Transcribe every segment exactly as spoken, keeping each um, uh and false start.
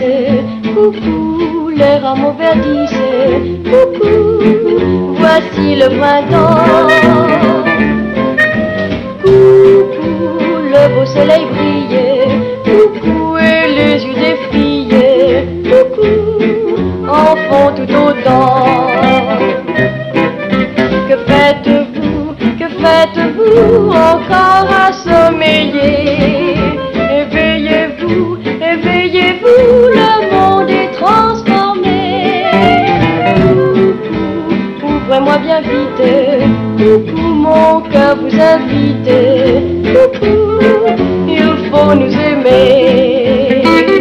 fleurissent, coucou, les rameaux verdissent, coucou, voici le printemps. Coucou, le beau soleil brille, coucou, et les yeux des filles, coucou, en font tout autant. Que faites-vous, que faites-vous encore à sommeiller? Éveillez-vous, éveillez-vous, le monde est transformé. Coucou, ouvrez-moi bien vite, coucou, mon cœur vous invite. Coucou, il faut nous aimer.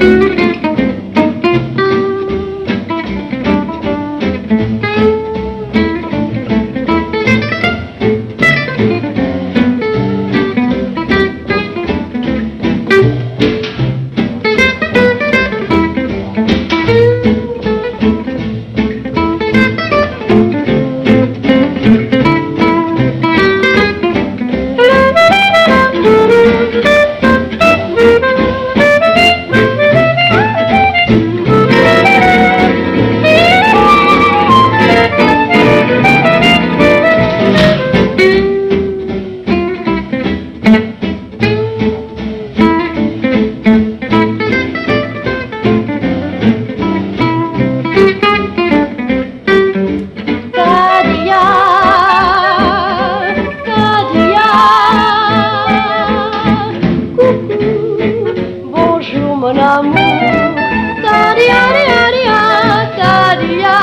Mon amour, ta-dia, dia, ta-dia,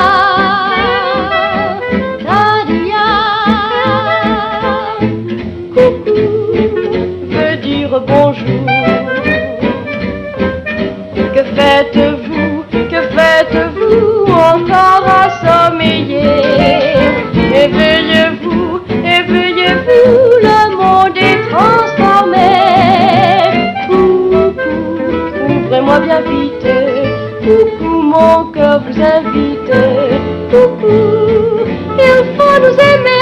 ta-dia. Coucou veut dire bonjour. Que faites-vous, que faites-vous encore à sommeiller? Éveillez-vous, éveillez-vous, le monde est transformé. Ouvrez-moi bien vite, coucou, mon cœur vous invite. Coucou, il faut nous aimer.